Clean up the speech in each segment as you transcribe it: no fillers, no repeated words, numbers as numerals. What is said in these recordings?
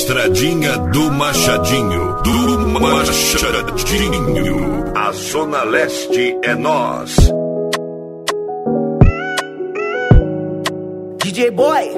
Estradinha do Machadinho. Do Machadinho. A Zona Leste é nós. DJ Boy.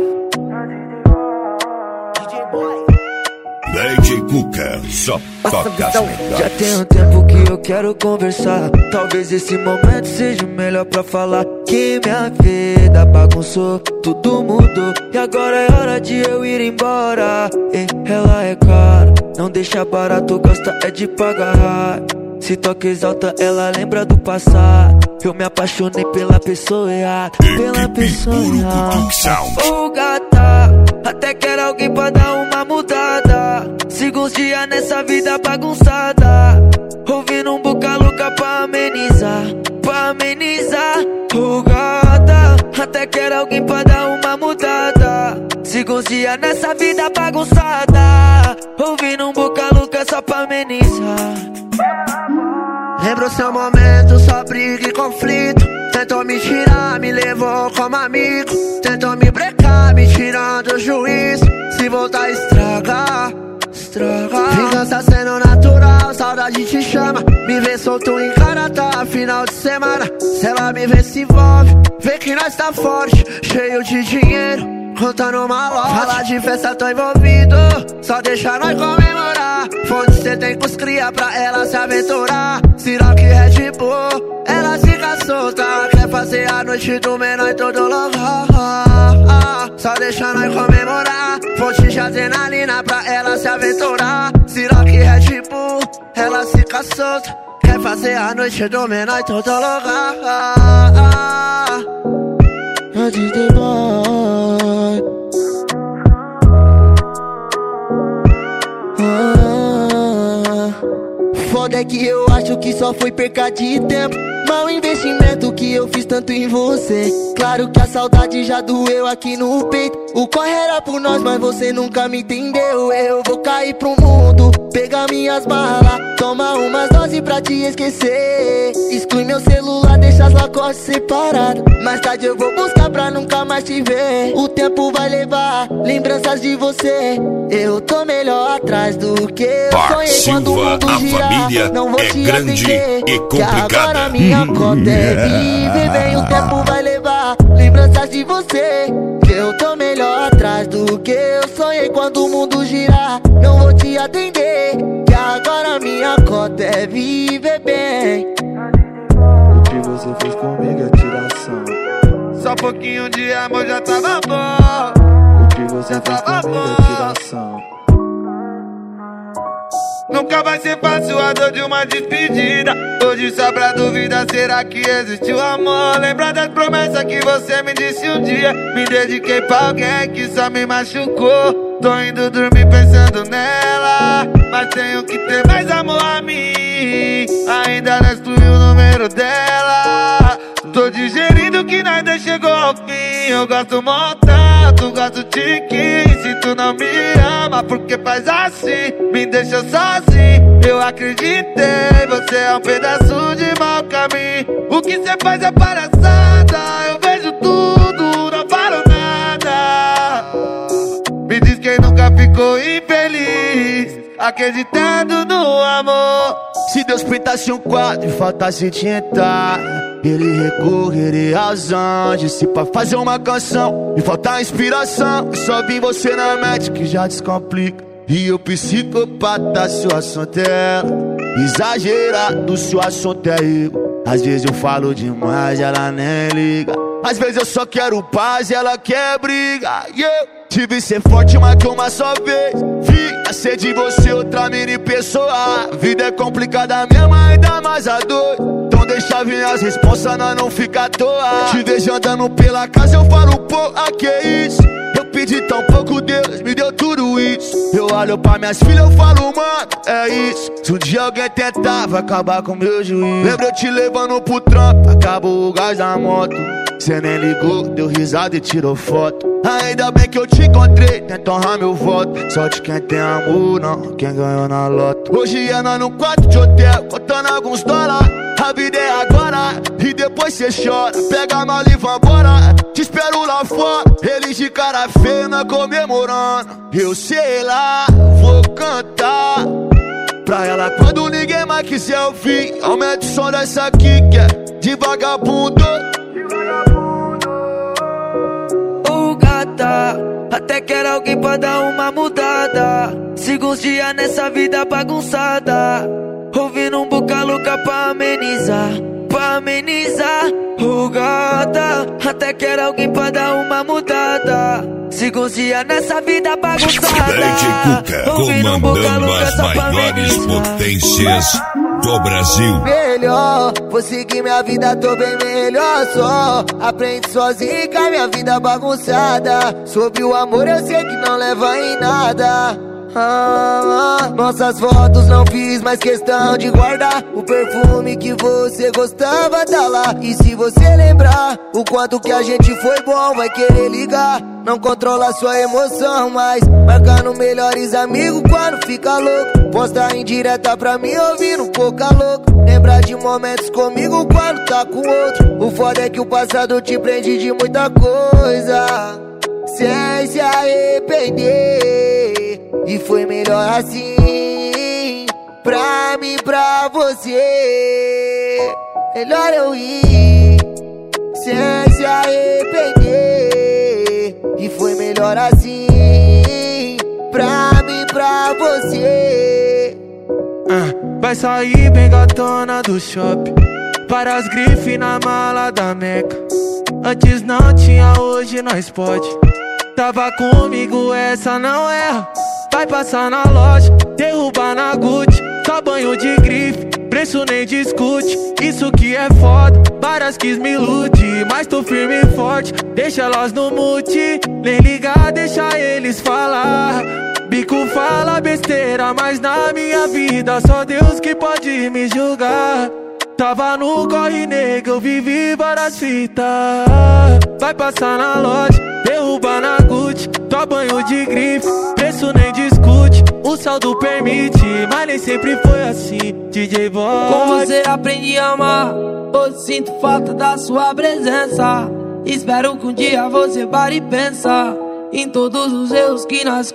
DJ Boy. DJ Cuca, só toca as melhores. Já tem um tempo que eu quero conversar. Talvez esse momento seja o melhor pra falar. Que minha vida bagunçou, tudo mudou. E agora é hora de eu ir embora. E ela é cara, não deixa barato, gosta é de pagar. Se toca exalta, ela lembra do passado. Eu me apaixonei pela pessoa errada. Pela pessoa errada. Ô gata, até quero alguém pra dar uma mudada. Sigo uns dias nessa vida bagunçada, ouvindo um boca louca pra amenizar. Pra amenizar. Ô gata, até quero alguém pra dar uma mudada. Sigo uns dias nessa vida bagunçada, ouvindo um boca louca só pra amenizar. Lembro seu momento, só briga e conflito. Tentou me tirar, me levou como amigo. Tentou me brecar, me tirando o juízo. Se voltar estraga, estraga. Vingança sendo natural, saudade te chama. Me vê solto em Caratá, final de semana. Se ela me vê se envolve, vê que nós tá forte, cheio de dinheiro, contando uma loja. Fala de festa, tô envolvido, só deixa nós comemorar. Fonte cê tem com os cria pra ela se aventurar. Ciroc Red Bull, ela fica solta. Quer fazer a noite do menor em todo lugar. Só deixa nós comemorar. Fonte de adrenalina pra ela se aventurar. Ciroc Red Bull, ela fica solta. Quer fazer a noite do menor em todo lugar. DJ Boy. Foda é que eu acho que só foi perca de tempo. Mau investimento que eu fiz tanto em você. Claro que a saudade já doeu aqui no peito. O corre era por nós, mas você nunca me entendeu. Eu vou cair pro mundo, pegar minhas malas, tomar umas doses pra te esquecer. Exclui meu celular, deixa as lacoste separadas. Mais tarde eu vou buscar pra nunca mais te ver. O tempo vai levar lembranças de você. Eu tô melhor atrás do que eu sonhei quando o mundo girar. Não vou te atender, e que agora minha conta é viver bem. O tempo vai levar lembranças de você. Que eu tô melhor atrás do que eu sonhei quando o mundo girar. Não vou te atender, que agora minha conta é viver bem. O que você fez comigo é tiração. Só pouquinho de amor já tava bom. O que você fez comigo é tiração. Nunca vai ser fácil a dor de uma despedida. Hoje sobra dúvida, será que existiu amor? Lembra das promessas que você me disse um dia. Me dediquei pra alguém que só me machucou. Tô indo dormir pensando nela, mas tenho que ter mais amor a mim. Ainda não excluí o número dela. Tô digerindo que nada chegou ao fim. Eu gosto montado, tu gosto tiquinho. Se tu não me ama, porque faz assim? Me deixa sozinho, eu acreditei. Você é um pedaço de mau caminho. O que cê faz é palhaçada. Eu vejo tudo, não falo nada. Me diz quem nunca ficou infeliz, acreditando no amor. Se Deus pintasse um quadro e faltasse tinta, ele recorreria aos anjos. Se pra fazer uma canção e faltar inspiração, eu só vi você na mente que já descomplica. E eu psicopata, seu assunto é ela. Exagerado, seu assunto é eu. Às vezes eu falo demais, ela nem liga. Às vezes eu só quero paz e ela quer briga. Tive ser forte, mas que uma só vez. Vi ser de você outra mini pessoa. A vida é complicada mesmo, ainda mais a dor. Então deixa vir as responsas, nós não fica à toa. Te vejo andando pela casa, eu falo, pô, que é isso? Eu pedi tão pouco, Deus me deu tudo isso. Eu olho pra minhas filhas, eu falo, mano, é isso. Se um dia alguém tentar, vai acabar com meu juízo. Lembra eu te levando pro trampo, acabou o gás da moto. Cê nem ligou, deu risada e tirou foto. Ainda bem que eu te encontrei, tenta honrar meu voto. Só de quem tem amor, não quem ganhou na loto. Hoje é nós num quarto de hotel, contando alguns dólares. A vida é agora, e depois cê chora. Pega a mala e vambora, te espero lá fora. Ele dois de cara feia na comemorando. Eu sei lá, vou cantar pra ela quando ninguém mais quiser ouvir. Aumenta o som dessa aqui que é de vagabundo. Ô gata, até quero alguém pra dar uma mudada. Sigo uns dias nessa vida bagunçada, ouvindo um boca louca pra amenizar, pra amenizar. Ô gata, até quero alguém pra dar uma mudada. Sigo uns dias nessa vida bagunçada, DJ Cuca, comandando as maiores potências do Brasil. Melhor, vou seguir minha vida, tô bem melhor só. Aprende sozinho com a minha vida bagunçada. Sobre o amor eu sei que não leva em nada. Nossas fotos não fiz mais questão de guardar. O perfume que você gostava tá lá. E se você lembrar o quanto que a gente foi bom, vai querer ligar. Não controla sua emoção, mas marcando melhores amigos quando fica louco. Posta em direta pra mim ouvindo pouca louco. Lembra de momentos comigo quando tá com outro. O foda é que o passado te prende de muita coisa sem se arrepender. E foi melhor assim, pra mim, pra você. Melhor eu ir sem se arrepender. E foi melhor assim, pra mim, pra você. Vai sair bem gatona do shopping, para as grifes na mala da Meca. Antes não tinha, hoje nós pode. Tava comigo, essa não erra. Vai passar na loja, derrubar na Gucci. Só banho de grife, preço nem discute. Isso que é foda, várias quis me iludir, mas tô firme e forte, deixa elas no mute. Nem ligar, deixa eles falar. Bico fala besteira, mas na minha vida só Deus que pode me julgar. Tava no corre negro, eu vivi várias fitas. Vai passar na loja, derruba na Gucci. Só banho de grife, preço nem discute. O saldo permite, mas nem sempre foi assim. DJ Boy, com você aprendi a amar, hoje sinto falta da sua presença. Espero que um dia você pare e pensa em todos os erros que nós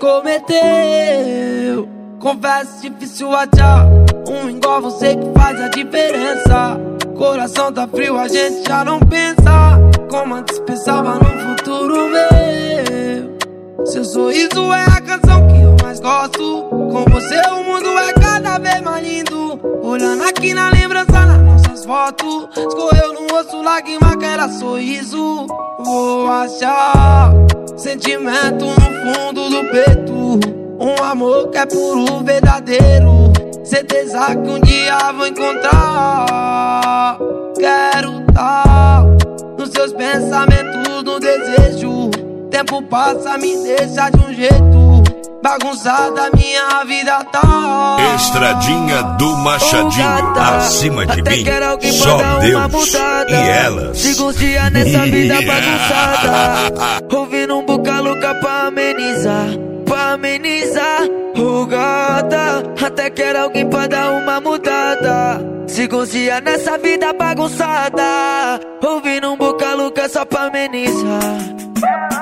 cometeu. Confesso, difícil achar igual você que faz a diferença. Coração tá frio, a gente já não pensa como antes pensava no futuro meu. Seu sorriso é a canção que eu mais gosto. Com você o mundo é cada vez mais lindo. Olhando aqui na lembrança nas nossas fotos, escorreu no rosto lágrima que era sorriso. Vou achar sentimento no fundo do peito, um amor que é puro, verdadeiro. Certeza que um dia vou encontrar. Quero tá nos seus pensamentos, no desejo. Tempo passa, me deixa de um jeito bagunçada, minha vida tá. Estradinha do Machadinho, acima de mim, só Deus e elas. Sigo uns dias nessa vida bagunçada, ouvindo um boca louca pra amenizar, pra amenizar. Ô gata, até quero alguém pra dar uma mudada. Sigo uns dias nessa vida bagunçada, ouvindo um boca louca só pra amenizar.